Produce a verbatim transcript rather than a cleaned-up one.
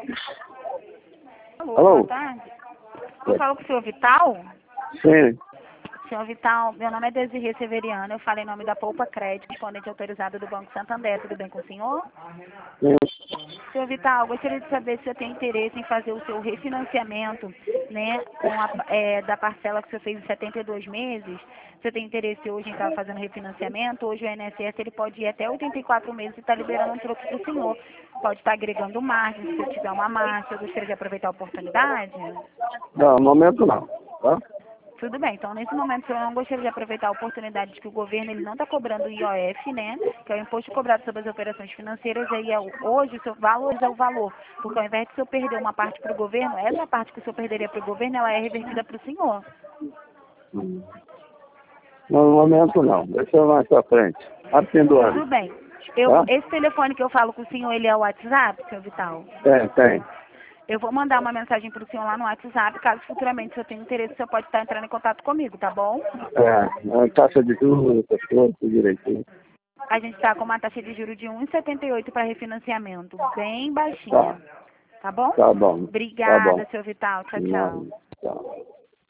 Alô, Alô? boa tarde. Eu falo com o senhor Vital? Sim. Senhor Vital, meu nome é Desirê Severiano, eu falo em nome da Poupa Crédito, correspondente autorizado do Banco Santander. Tudo bem com o senhor? Sim. Senhor Vital, gostaria de saber se você tem interesse em fazer o seu refinanciamento, né, com a, é, da parcela que você fez em setenta e dois meses. Você tem interesse hoje em estar fazendo refinanciamento? Hoje o I N S S ele pode ir até oitenta e quatro meses e está liberando um troco para o senhor. Pode estar agregando margem, se você tiver uma margem. Eu gostaria de aproveitar a oportunidade. Não, no momento não. Tá? Tudo bem, então nesse momento eu não gostaria de aproveitar a oportunidade de que o governo ele não está cobrando o I O F, né, que é o imposto cobrado sobre as operações financeiras, aí é o, hoje o seu valor é o valor, porque ao invés de o senhor perder uma parte para o governo, essa parte que o senhor perderia para o governo, ela é revertida para o senhor. Hum. No momento não. Deixa eu mais pra frente. Rápido do Tudo ano. bem. Eu, Tá? esse telefone que eu falo com o senhor, ele é o WhatsApp, senhor Vital? Tem, tem. Eu vou mandar uma mensagem para o senhor lá no WhatsApp, caso futuramente o senhor tenha interesse, o senhor pode estar entrando em contato comigo, tá bom? É, a taxa de juros, essas coisas, tudo direitinho. A gente está com uma taxa de juros de um vírgula setenta e oito para refinanciamento, bem baixinha. Tá. Tá bom? Tá bom. Tá bom. Obrigada, seu Vital. Tchau, tchau. Não, tá.